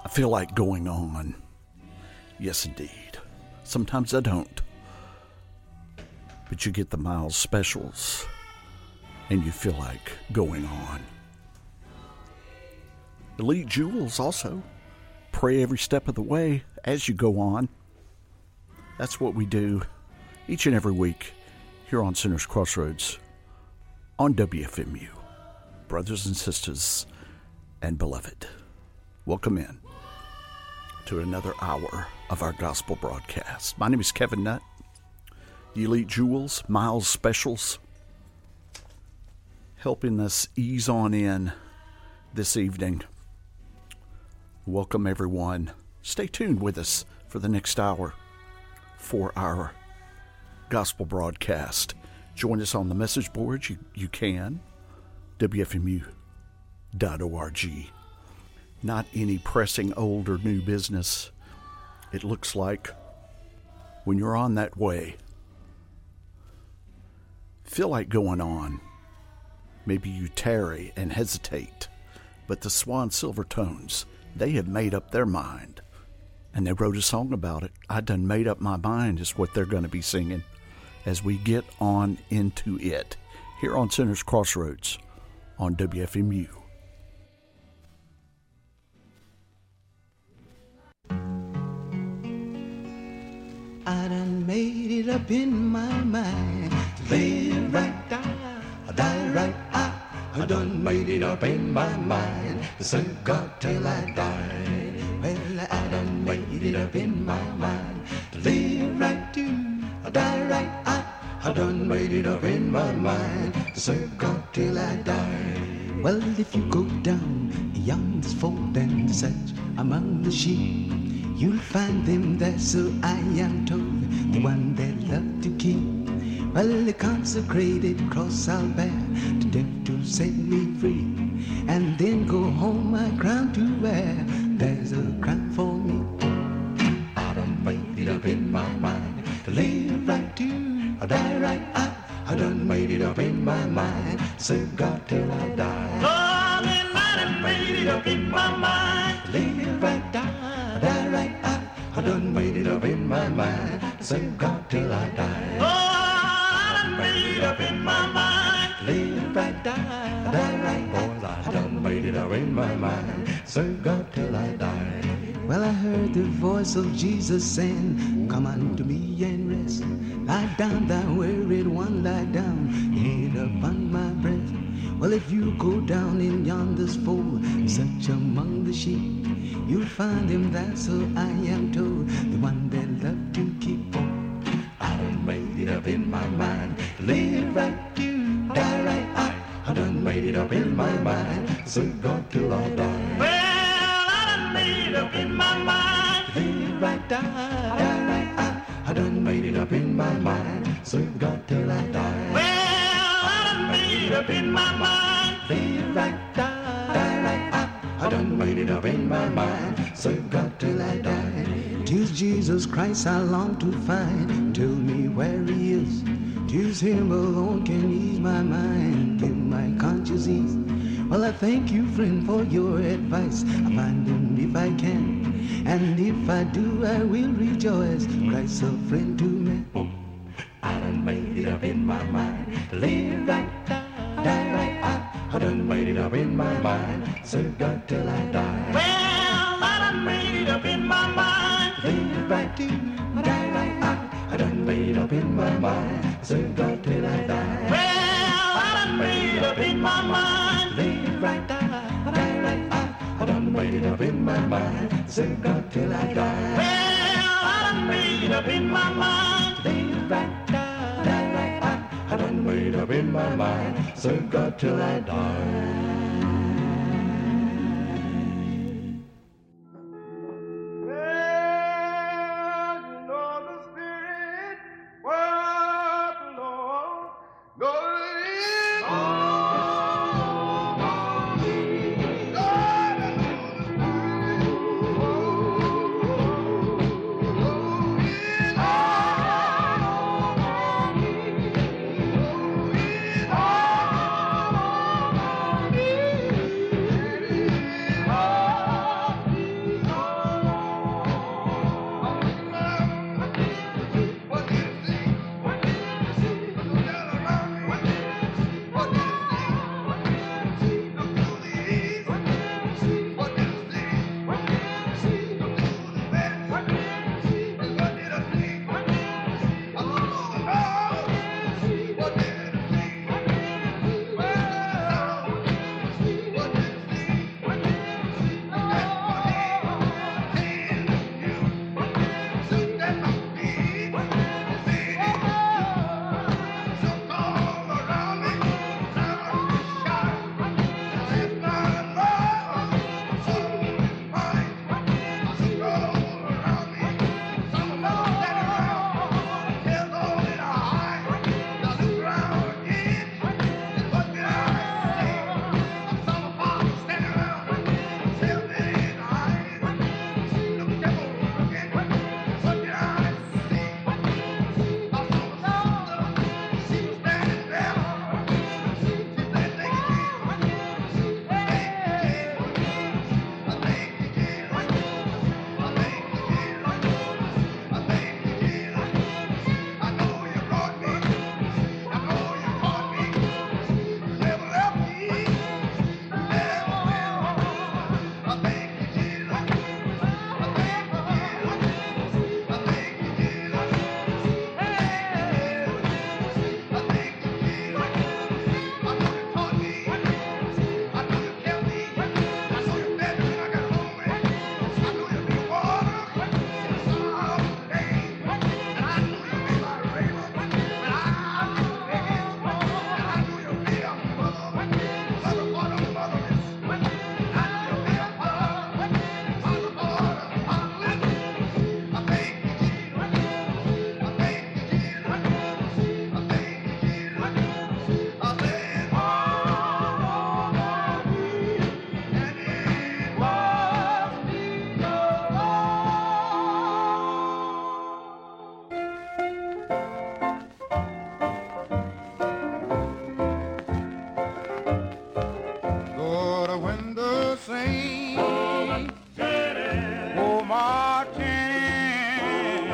I feel like going on. Yes, indeed. Sometimes I don't. But you get the miles specials, and you feel like going on. Elite Jewels also. Pray every step of the way as you go on. That's what we do each and every week here on Sinners Crossroads on WFMU. Brothers and sisters and beloved, welcome in to another hour of our gospel broadcast. My name is Kevin Nutt. The Elite Jewels, Miles Specials, helping us ease on in this evening. Welcome, everyone. Stay tuned with us for the next hour for our gospel broadcast. Join us on the message board. You can. WFMU.org. Not any pressing old or new business. It looks like when you're on that way, feel like going on. Maybe you tarry and hesitate, but the Swan Silvertones, they have made up their mind, and they wrote a song about it. I done made up my mind is what they're going to be singing as we get on into it here on Sinners Crossroads on WFMU. I done made it up in my mind, live right, die right. I done made it up in my mind, serve God till I die. Well, I done made it up in my mind, live right, die right. I done made it up in my mind, serve God till I die. Well, if you go down beyond this fold and search among the sheep, you'll find them there, so I am told, the one they love to keep. Well, the consecrated cross I'll bear to death to set me free, and then go home my crown to wear. There's a crown for me. I done made it up in my mind to live right, to die right. I done made it up in my mind, serve God till I die. Darling, I done made it up in my mind to live right, die right. I done made it up in my mind, serve God till I die. I done made it up in my mind, live right, die right. Boys, I done made it up in my mind, serve God till I die. Well, I heard the voice of Jesus saying, come unto me and rest. Lie down, thou wearied one, lie down, head upon my breast. Well, if you go down in yonder's fold, search among the sheep, you'll find him there, so I am told, the one they love to keep on. I done made it up in my mind, live right, die right. I done made it up in my mind, serve God till I die. Well, I done made it up in my mind, live right, die right. I done made it up in my mind, serve God till I die. Well, I done made it up in my mind, live right, die right. I done made it up in my mind, serve God till I die. 'Tis Jesus Christ I long to find, tell me where he is. 'Tis him alone can ease my mind, give my conscience ease. Well, I thank you, friend, for your advice. I'll find him if I can, and if I do, I will rejoice. Christ's a friend to me. I done made it up in my mind, live right, die right. I done made it up in my mind, serve God till I die. Well, I done made it up in my mind, live right, die right. I done made it up in my mind, serve God till I die. Well, I done made it up in my mind, live right, die right. I done made it up in my mind, serve God till I die. Well, I done made it up in my mind, live right, die right. I done made it up in my mind, serve God till I die. Me. when the saints go marching,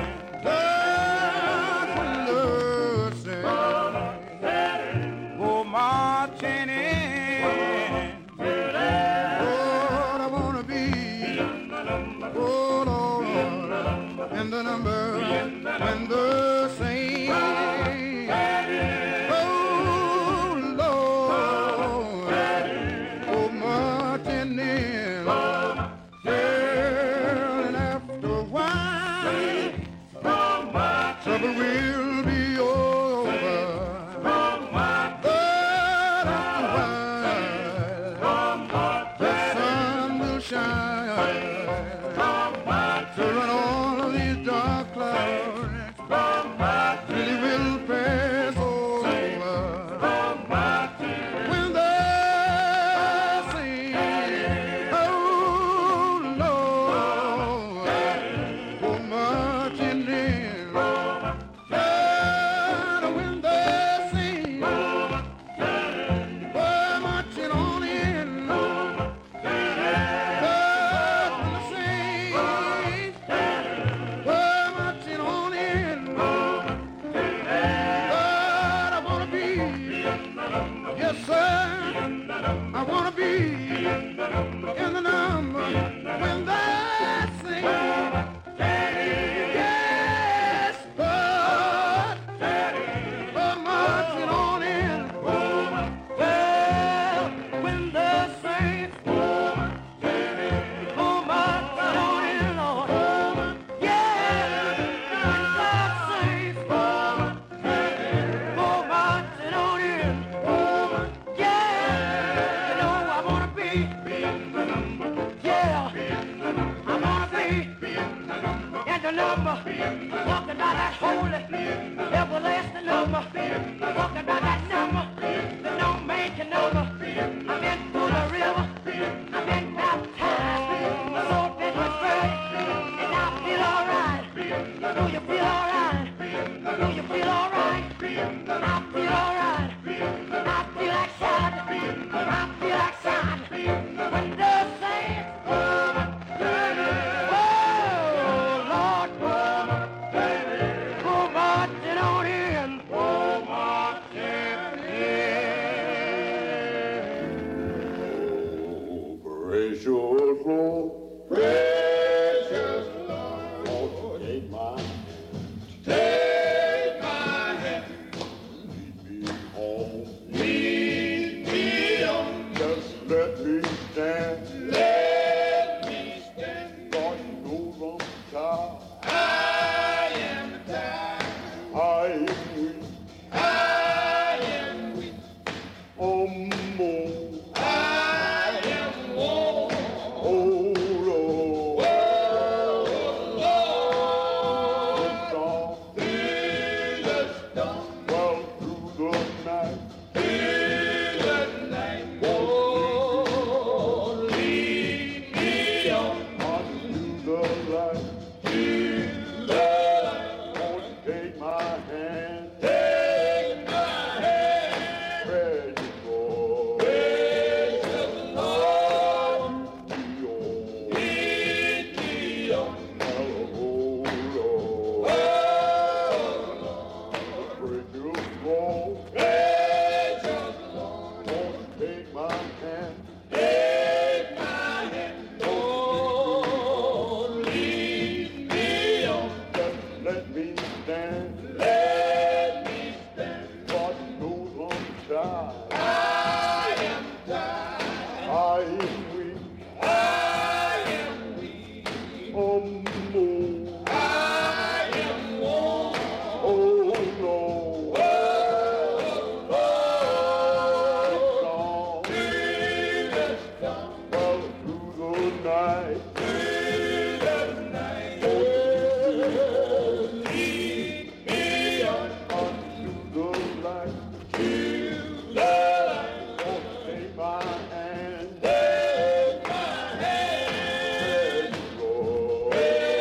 when the saints go marching in, Lord, I wanna be, oh Lord, in the number when the saints, oh Lord, go marching in, well, and after a while, trouble will be over, but after a while, the sun will shine, to run all of these dark clouds, really will pass over. When they sing, oh Lord, go marching in. And when they sing, go marching on in. When they sing, go marching on in. But I wanna be, yes sir, I wanna be in the number when they sing. Yes, but marching on in. Well, when they sing, marching on in, Lord. Yeah, when they sing, marching on in. Yeah, you know I wanna be, yeah, I wanna be in the number, talking about that holy, everlasting number, talking about that number, the no man can number. I've been through the river, I've been baptized, my soul been converted, and I feel alright. Do you feel alright? Do you feel alright? I feel alright. I feel like shouting. I feel like shouting. When the saints, oh Lord, go marching on in. Go marching in. Precious Lord, precious Lord, take my hand, lead me home, just let me stand, God knows I'm tired, I am weak, more, oh Lord, well through the night, lead me on unto the light, Lord, take my hand, precious Lord, lead me on, oh Lord, precious Lord, Lord, take my hand, oh, lead me on, just let me stand, God knows I'm tired, I am weak, more, oh Lord, well through the night, lead me unto the light, Lord, take my hand, Lord,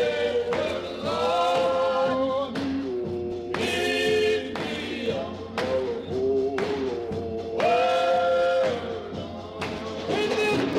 lead me on, oh Lord.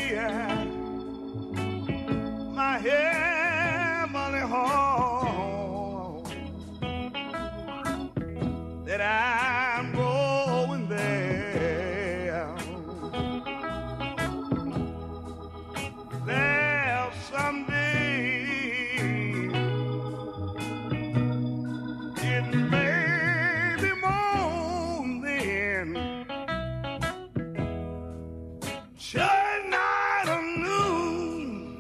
my heavenly home, that I'm going there. There's someday it may be more than shine night or noon.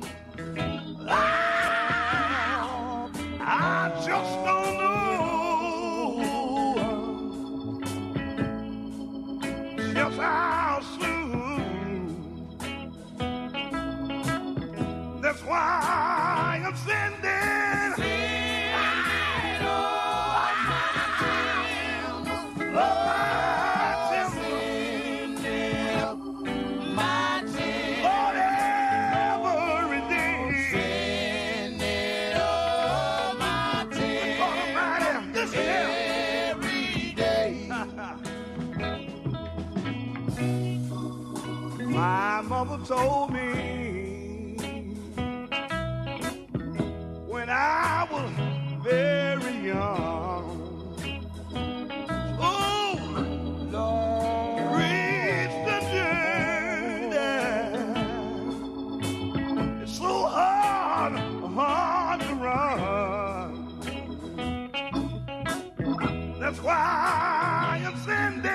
I just don't know just how soon. That's why I'm sending. My mother told me when I was very young, oh, Lord, reach the journey. It's so hard to run. That's why I'm sending.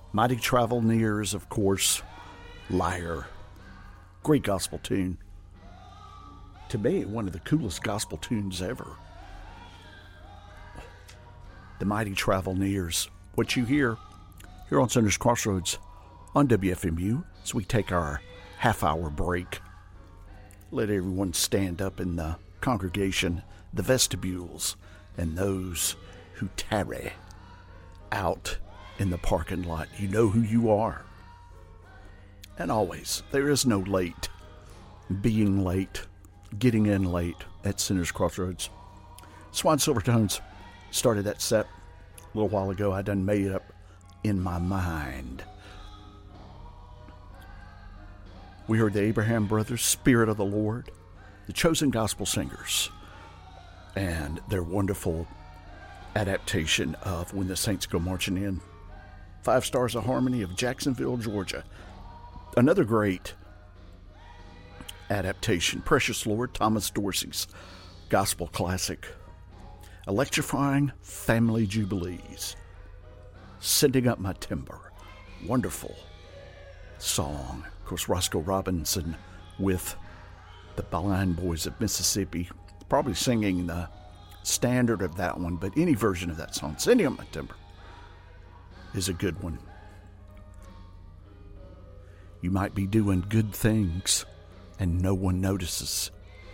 Mighty Travel Nears, of course, Liar. Great gospel tune. To me, one of the coolest gospel tunes ever. The Mighty Travel Nears. What you hear here on Sinners Crossroads on WFMU as we take our half-hour break. Let everyone stand up in the congregation, the vestibules, and those who tarry out in the parking lot. You know who you are. And always, there is no late. Being late, getting in late at Sinners Crossroads. Swan Silvertones started that set a little while ago. I done made it up in my mind. We heard the Abraham Brothers, Spirit of the Lord, the Chosen Gospel Singers, and their wonderful adaptation of When the Saints Go Marching In. 5 Stars of Harmony of Jacksonville, Georgia. Another great adaptation, Precious Lord, Thomas Dorsey's gospel classic. Electrifying Family Jubilees. Sending Up My Timber. Wonderful song. Of course, Roscoe Robinson with the Blind Boys of Mississippi. Probably singing the standard of that one, but any version of that song, Sending Up My Timber, is a good one. You might be doing good things and no one notices.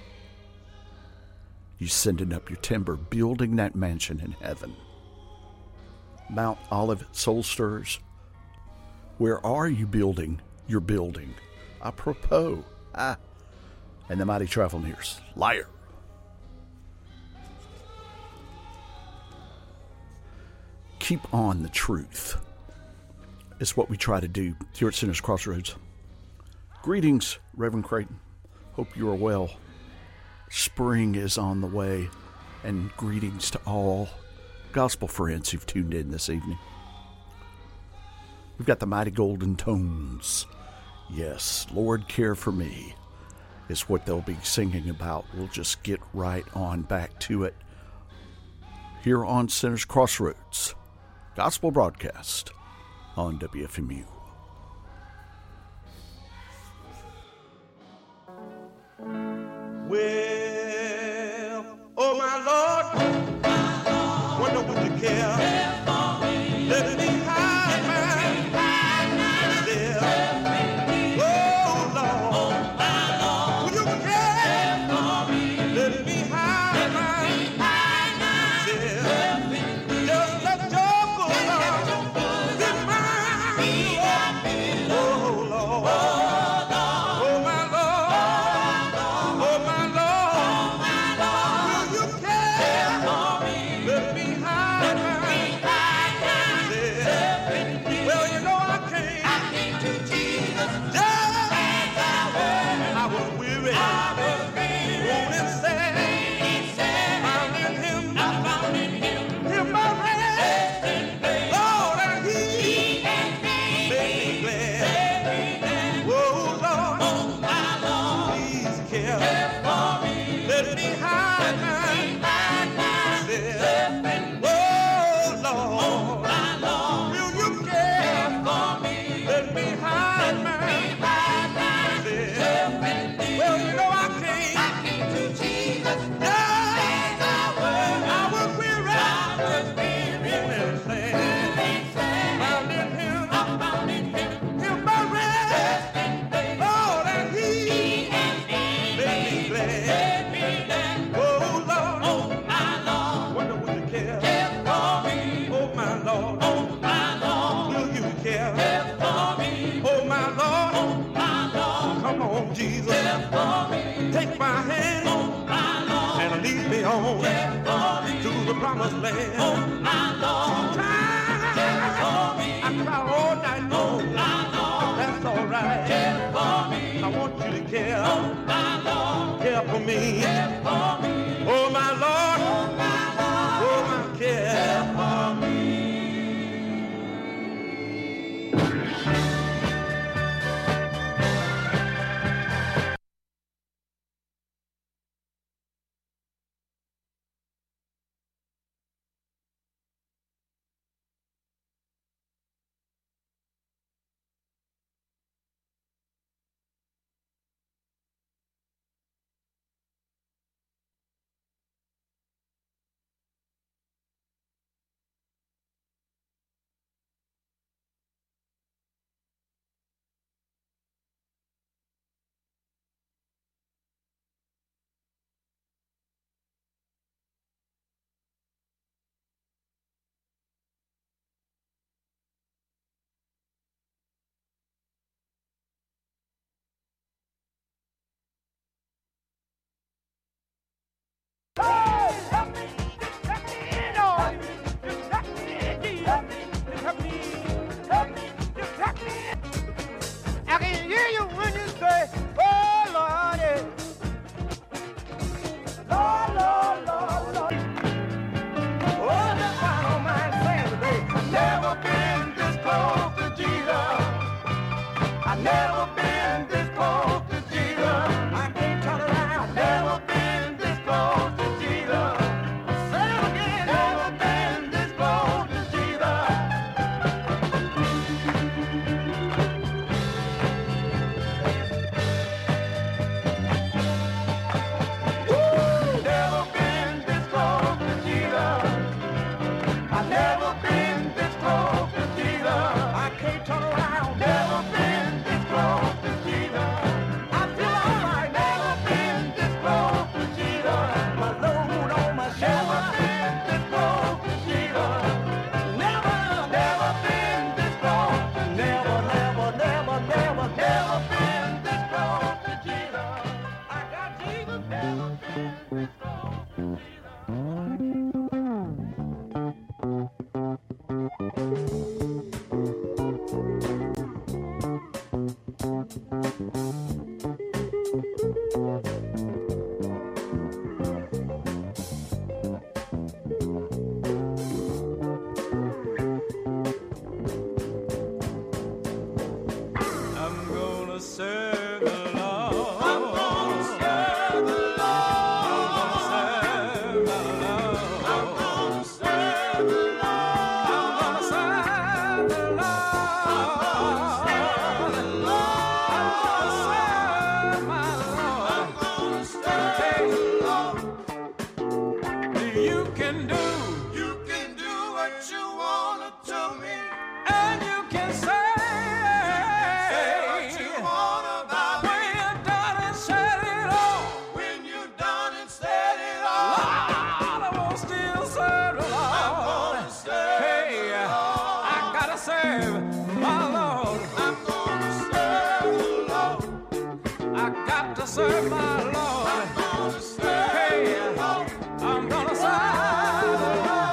You sending up your timber, building that mansion in heaven. Mount Olive Soul Stirrers. Where are you building your building? Apropos. And the Mighty Travel Nears. Liar. Keep on the truth is what we try to do here at Sinners Crossroads. Greetings, Reverend Creighton. Hope you are well. Spring is on the way, and greetings to all gospel friends who've tuned in this evening. We've got the Mighty Golden Tones. Yes, Lord, care for me is what they'll be singing about. We'll just get right on back to it here on Sinners Crossroads Gospel Broadcast on WFMU. Well, oh my Lord, wonder would you care? Let me hide myself. Oh Lord, would you care? Let me hide myself. Just let your good Lord be mine. Oh Lord, oh my Lord, oh my Lord. serve my Lord. I'm gonna serve the Lord. I got to serve my Lord. I'm gonna serve the Lord. I'm gonna serve the Lord.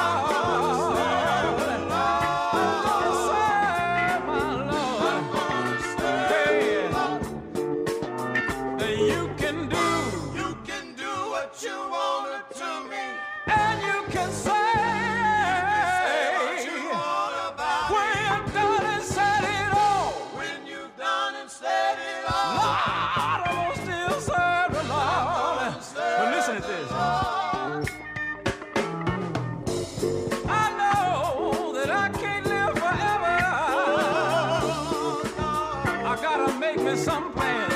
Some plan.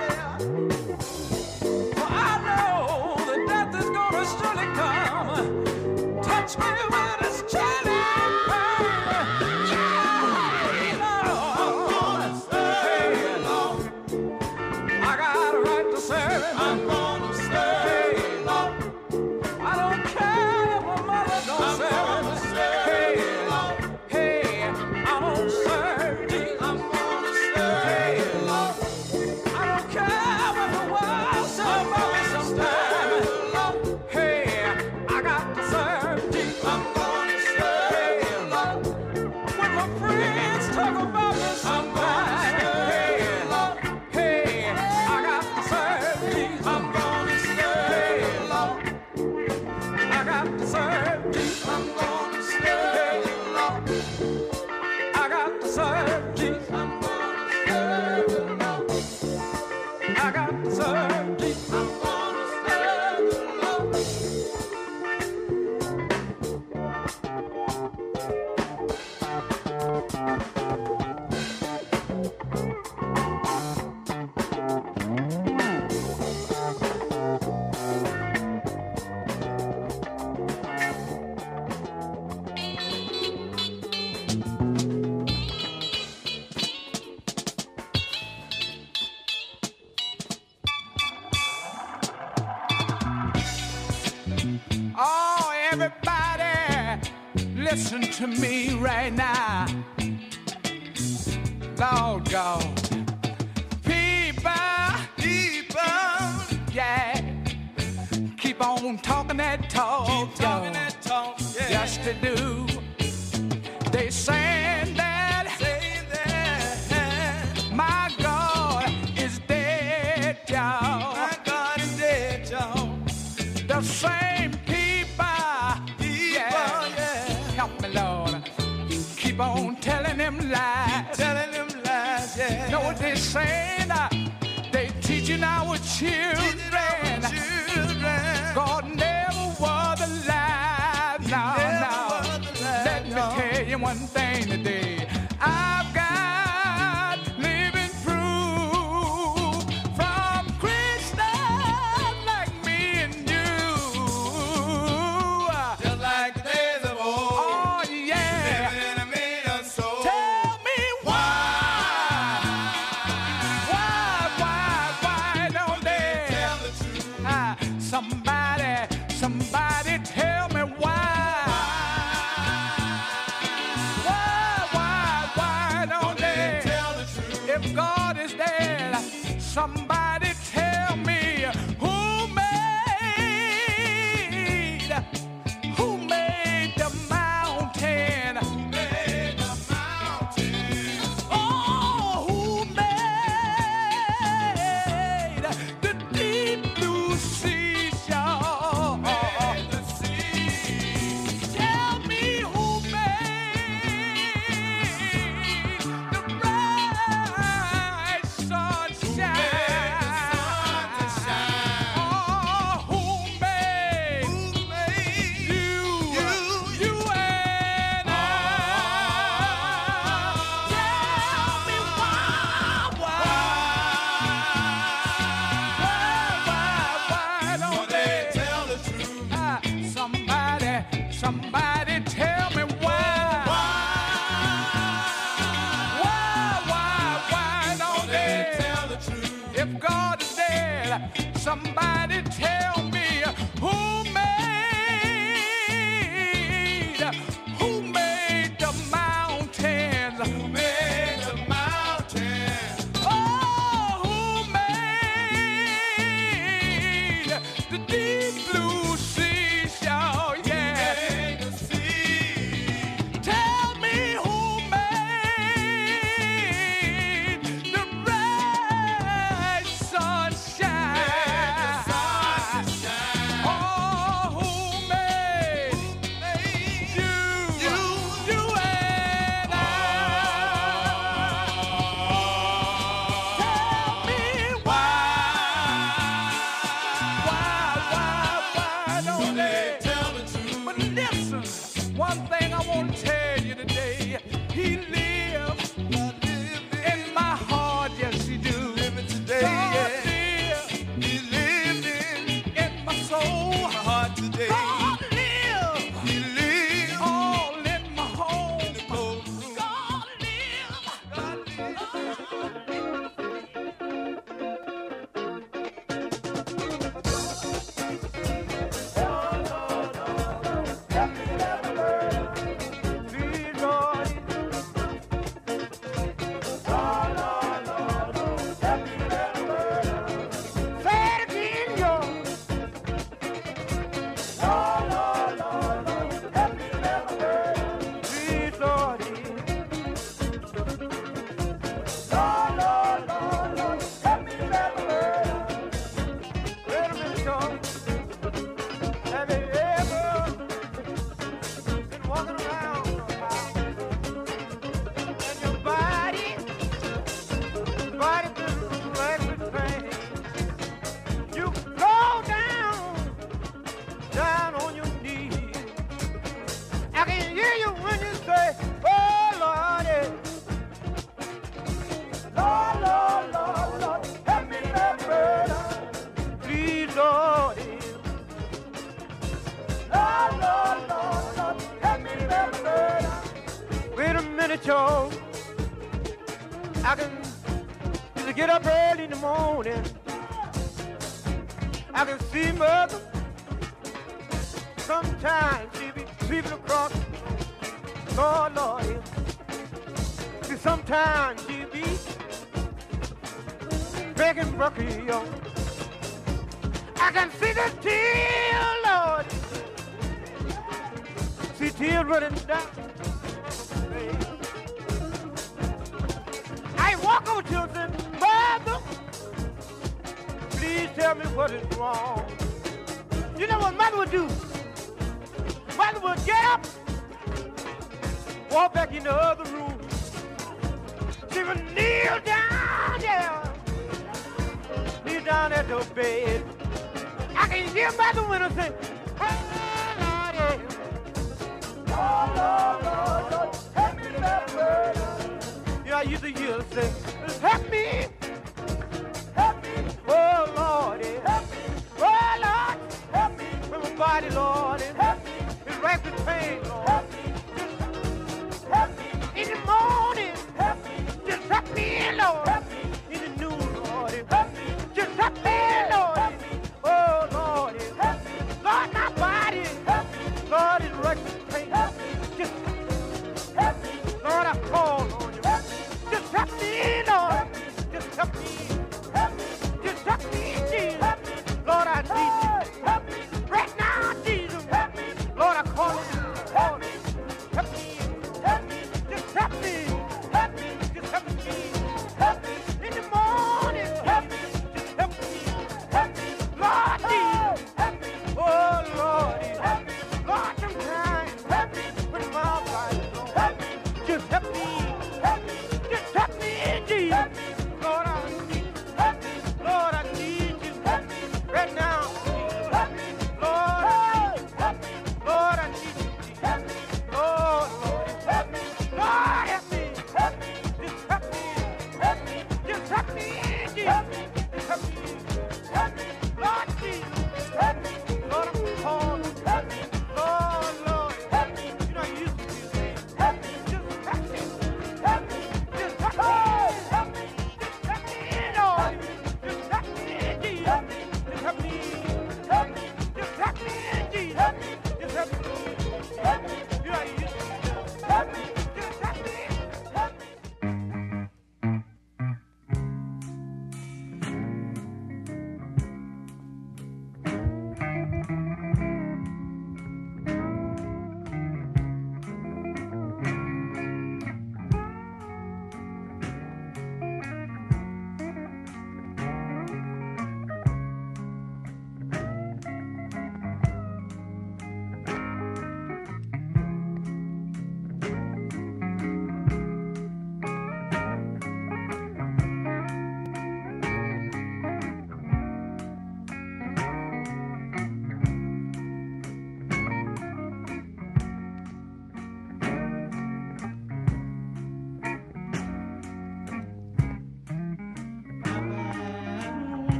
For I know that death is gonna surely come. Touch me with his chilling pain. I got a right to serve him. I'm gonna serve him. I don't care if my mother don't serve him. Hey, I'm gonna serve Jesus. I'm gonna serve him. Listen to me right now, Lord God. People, yeah, keep on talking that talk, yeah. Just to do. They saying that my God is dead, y'all. My God is dead, y'all. The same help me, Lord. Keep on telling them lies. Yeah. Know what they saying? They teaching our children. God never was alive. No. Let me tell you one thing today. I've got living proof from Christians like me and you. Just like the days of old. Somebody tell me why don't they tell the truth? If God is dead, somebody tell me who made the mountain? Oh, who made the deep blue sea, y'all? Somebody tell me why don't they tell the truth? If God is dead, somebody tell me who made the mountain? know, I can either get up early in the morning. I can see mother. Sometimes she be sweeping across. Lord, Lord, yeah. See, sometimes she be begging broccoli, yo. I can see the tears, Lord. See tears running down. I walk over to her and say, Mother, please tell me what is wrong. You know what Mother would do? Mother would get up, walk back in the other room. She would kneel down there, kneel down at the bed. I can hear Mother when I say, oh, Lord, Lord, Lord, help me to that burden. Yeah, I used to hear her say, help me, oh, Lord, help me, oh, Lord, help me, from my body, Lord, and help me, it's right with pain, Lord, help me, in the morning, help me, just help me, Lord, help me, in the noon, Lord, help me, just help me, Lord, help me, oh, Lord, help me, Lord, my body, help me, Lord, it's right with pain, help me, just help me, Lord, I call on you, help me, just help me, Lord, just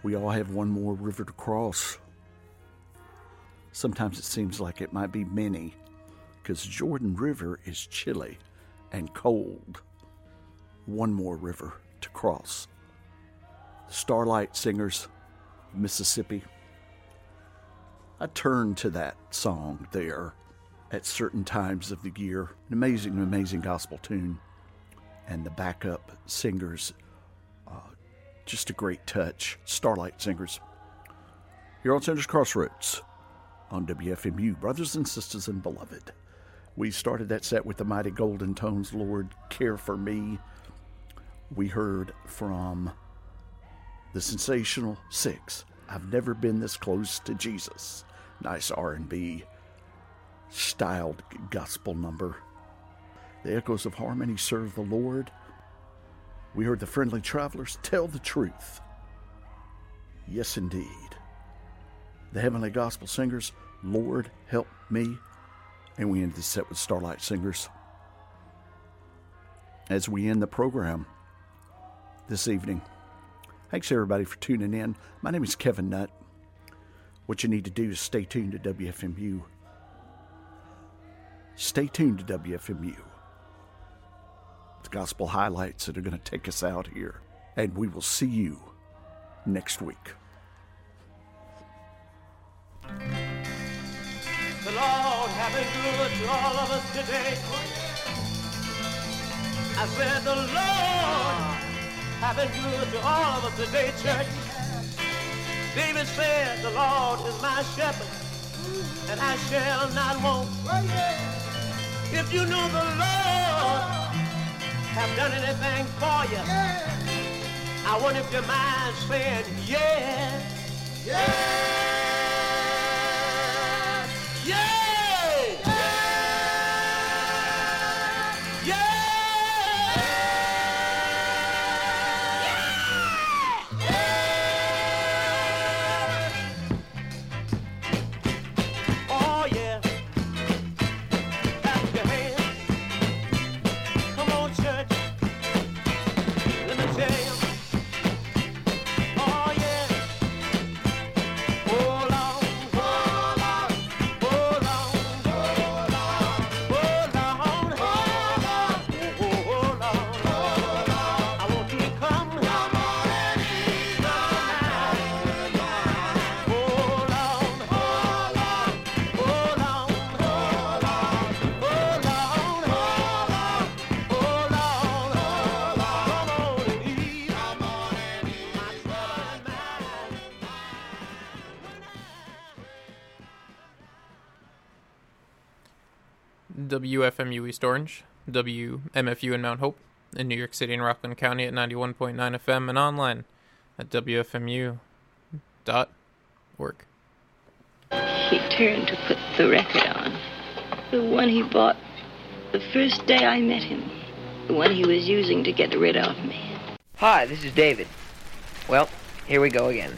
We all have one more river to cross. Sometimes it seems like it might be many, because Jordan River is chilly and cold. One more river to cross. The Starlight Singers of Mississippi. I turn to that song there at certain times of the year. An amazing gospel tune. And the backup singers, just a great touch. Starlight Singers. Here on Sinners Crossroads on WFMU, brothers and sisters and beloved. We started that set with the mighty Golden Tones, Lord, Care for Me. We heard from the Sensational Six, I've Never Been This Close to Jesus. Nice R&B styled gospel number. The Echoes of Harmony, Serve the Lord. We heard the Friendly Travelers, Tell the Truth. Yes, indeed. The Heavenly Gospel Singers, Lord, Help Me. And we end this set with Starlight Singers. As we end the program this evening, thanks everybody for tuning in. My name is Kevin Nutt. What you need to do is stay tuned to WFMU. Stay tuned to WFMU. The gospel highlights that are going to take us out here. And we will see you next week. The Lord have been good to all of us today. I said the Lord have been good to all of us today, church. David said, the Lord is my shepherd, and I shall not want. If you know the Lord have done anything for you, I wonder if your mind's saying, yes, yes. WFMU East Orange, WMFU in Mount Hope, in New York City and Rockland County at 91.9 FM, and online at WFMU.org. He turned to put the record on. The one he bought the first day I met him. The one he was using to get rid of me. Hi, this is David. Well, here we go again.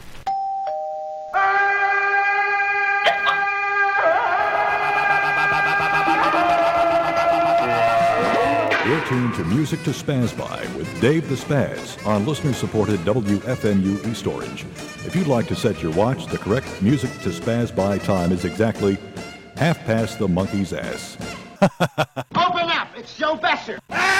You're tuned to Music to Spaz By with Dave the Spaz on listener-supported WFMU East Orange. If you'd like to set your watch, the correct Music to Spaz By time is exactly 1/2 the monkey's ass. Open up! It's Joe Besser!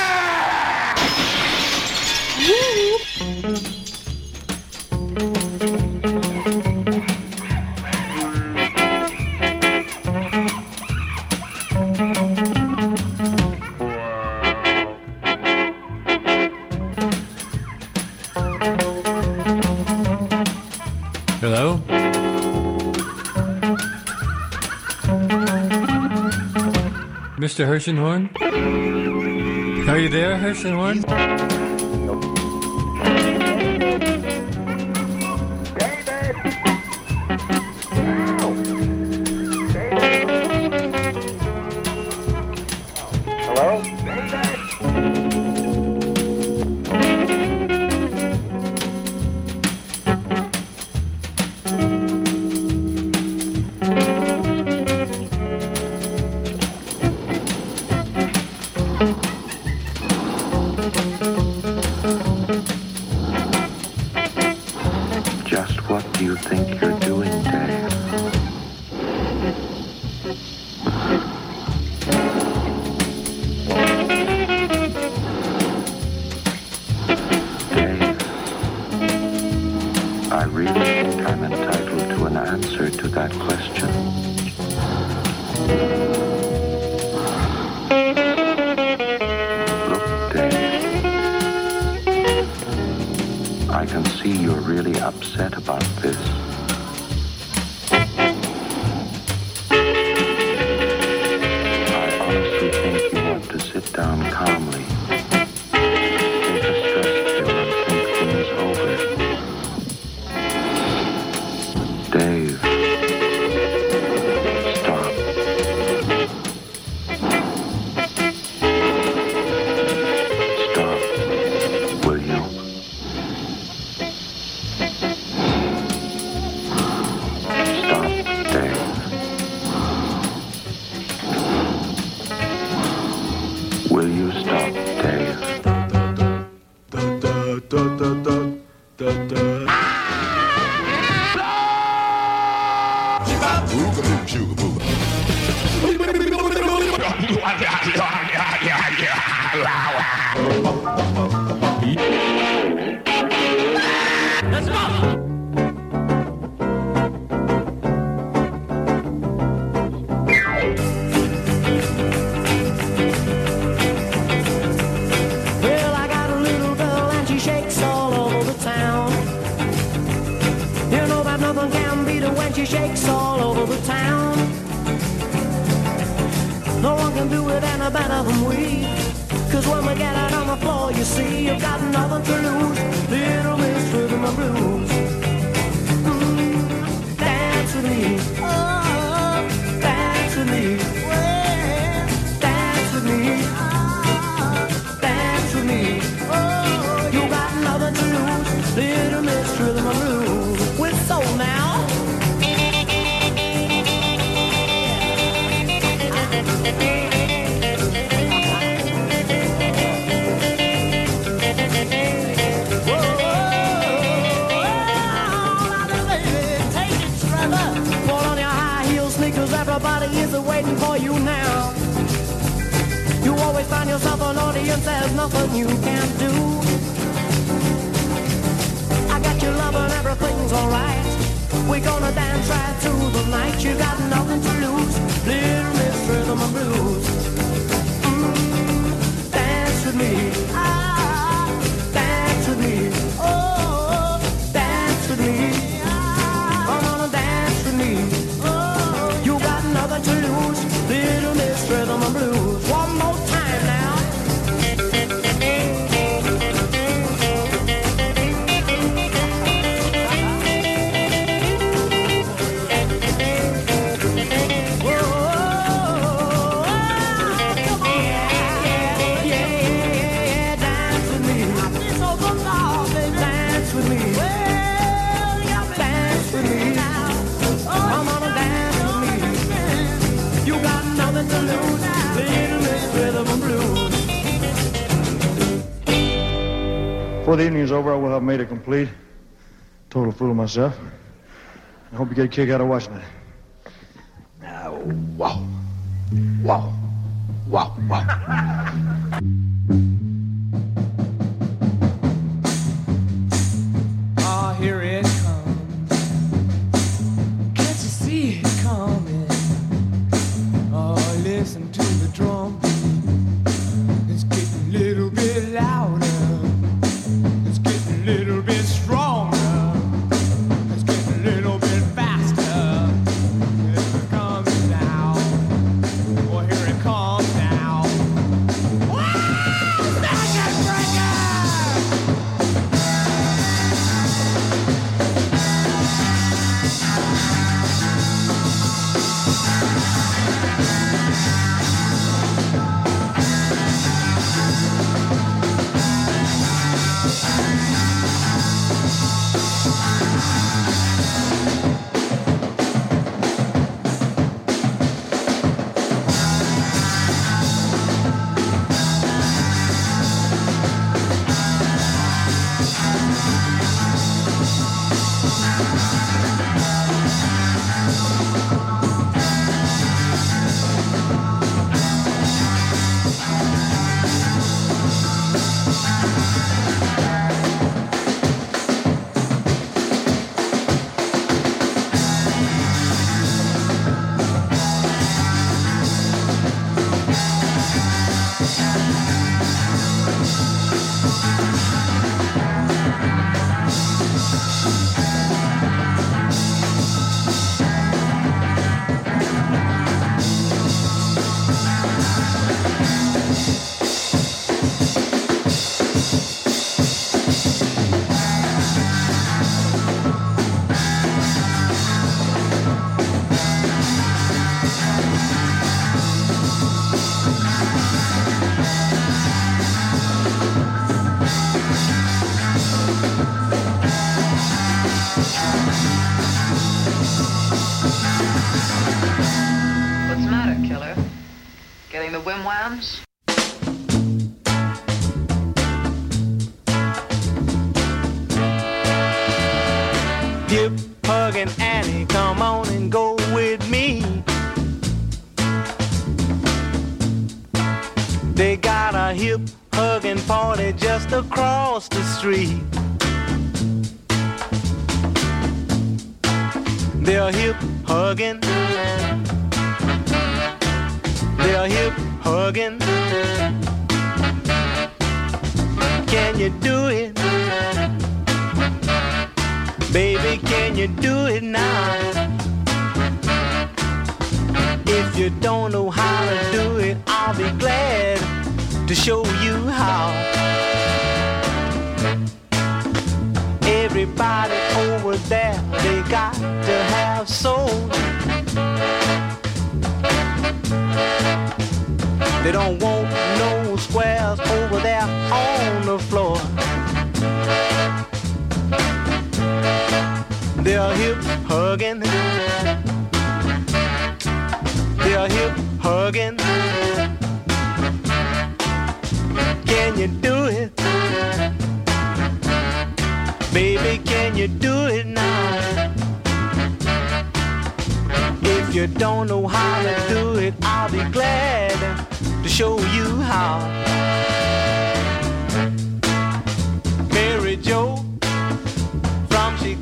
Hello? Mr. Hershenhorn? Are you there, Hershenhorn? Hello? What do you think you're doing, Dave? Dave, I really think I'm entitled to an answer to that question. Look, Dave, I can see you're really upset about this. I honestly think you want to sit down calmly, take a stress pill and think things over. Dave, stop. Stop, will you? Stop, Dave. Will you stop, Dave? Let's go! Well, I got a little girl and she shakes all over the town. You know that nothing can beat her when she shakes all over the town. No one can do it any better than we. Cause when we get out on the floor, you see, you've got nothing to lose. Little Miss Rhythm and Blues. Dance with me. Oh, dance with me. Well, dance with me. Dance with me. Oh, you got nothing to lose. Little Miss Rhythm and Blues. With soul now. Everybody is waiting for you now. You always find yourself an audience, there's nothing you can't do. I got your love and everything's alright. We're gonna dance right through the night. You got nothing to lose, Little Miss Rhythm and Blues. Dance with me, ah, dance with me, oh, dance with me, come on and dance with me. You got nothing to lose, Little Miss Rhythm and Blues. One more time now. Dance with me. Dance with me. Dance with me. Come on and dance with me. You got nothing to lose, Little Miss Rhythm and Blues. Before the evening is over, I will have made it complete. Total fool of myself. I hope you get a kick out of watching it. Wow. Wow. Wow. Wow. Ah, here it comes. Can't you see it coming? Oh, listen to the drum beat. It's getting a little bit louder. It's getting a little bit stronger. It's getting a little bit faster. Here it comes now. Oh, here it comes now. hip hugging Annie, come on and go with me. They got a hip hugging party just across the street. They're hip hugging. They're hip hugging. Can you do it? Baby, can you do it now? If you don't know how to do it, I'll be glad to show you how. Everybody over there, they got to have soul. They don't want no squares over there on the floor. They're hip hugging. They're hip hugging. Can you do it? Baby, can you do it now? If you don't know how to do it, I'll be glad